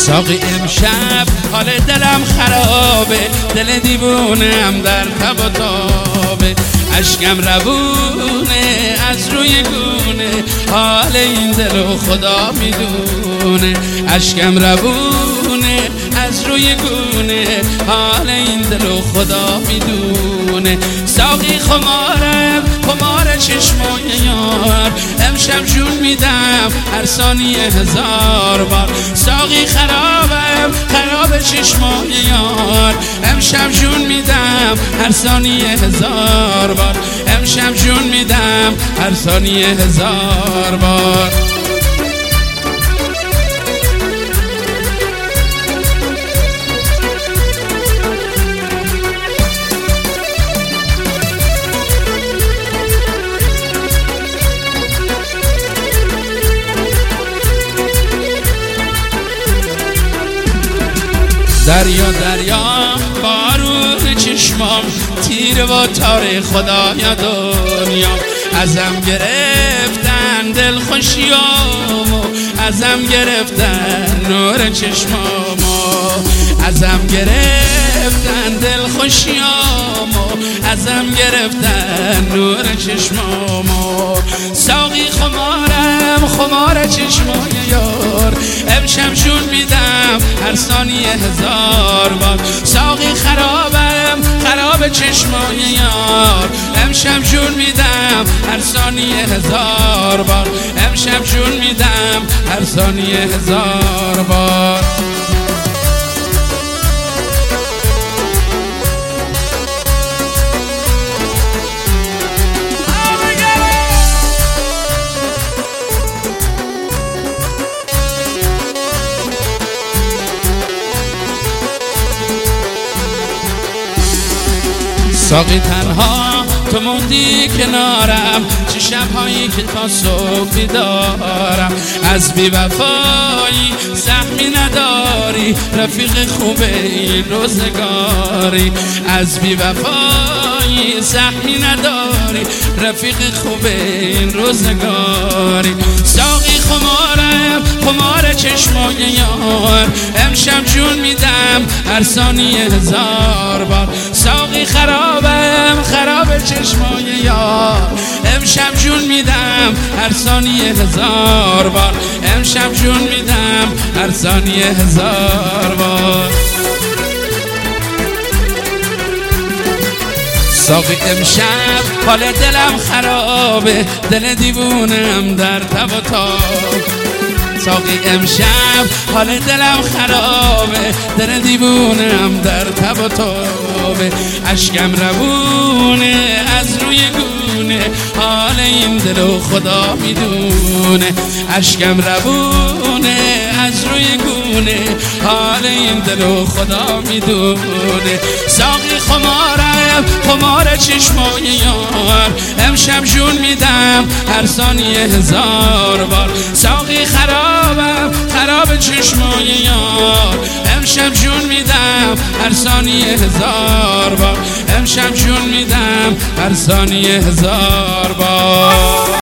ساقی امشب حال دلم خرابه، دل دیوونم در تب و تابه، اشکم روونه از روی گونه، حال این دل و خدا میدونه. اشکم روونه از روی گونه، حال این دل و خدا میدونه. ساقی خمارم خمار چشمای یار، امشب جون میدم هر ثانیه 1000 بار. ساقی خرابم خراب چشمای یار، امشب جون میدم هر ثانیه 1000 بار. امشب جون میدم هر ثانیه 1000 بار. دریا دریا بارون چشمام، تیر و تار خدای دنیا. ازم گرفتن دل خوشیامو، ازم گرفتن نور چشمامو. ازم گرفتن دل خوشیامو، ازم گرفتن نور چشمامو. ساقی خمارم خمار چشمای یار، امشب جون میدم هر ثانیه 1000 بار. ساقی خرابم خراب چشمای یار، امشب جون میدم هر ثانیه 1000 بار. امشب جون میدم هر ثانیه 1000 بار. ساقی تنها تو موندی کنارم، چه شبهایی که تا صبح بیدارم. از بی‌وفایی سهمی نداری، رفیق خوب این روزگاری. از بی‌وفایی سهمی نداری، رفیق خوب این روزگاری. ساقی خمارم خمار چشمای یار، امشب جون میدم هر ثانیه 1000 بار. ساقی خرابم خراب چشمای یار، امشب جون میدم هر ثانیه 1000 بار. امشب جون میدم هر ثانیه 1000 بار. ساقی امشب حال دلم خرابه، دل دیوونم در تب و تاب. ساقی امشب حال دلم خرابه، دل دیوونم در تب و تابه. اشکم روونه از روی گونه، حال این دل و خدا میدونه. اشکم روونه از روی گونه، حال این دل و خدا میدونه. ساقی خمارم خمار چشمای یار، امشب جون میدم هر ثانیه 1000 بار. ساقی خرابم خراب چشمای یار، امشب جون میدم هر ثانیه 1000 بار. امشب جون میدم هر ثانیه 1000 بار.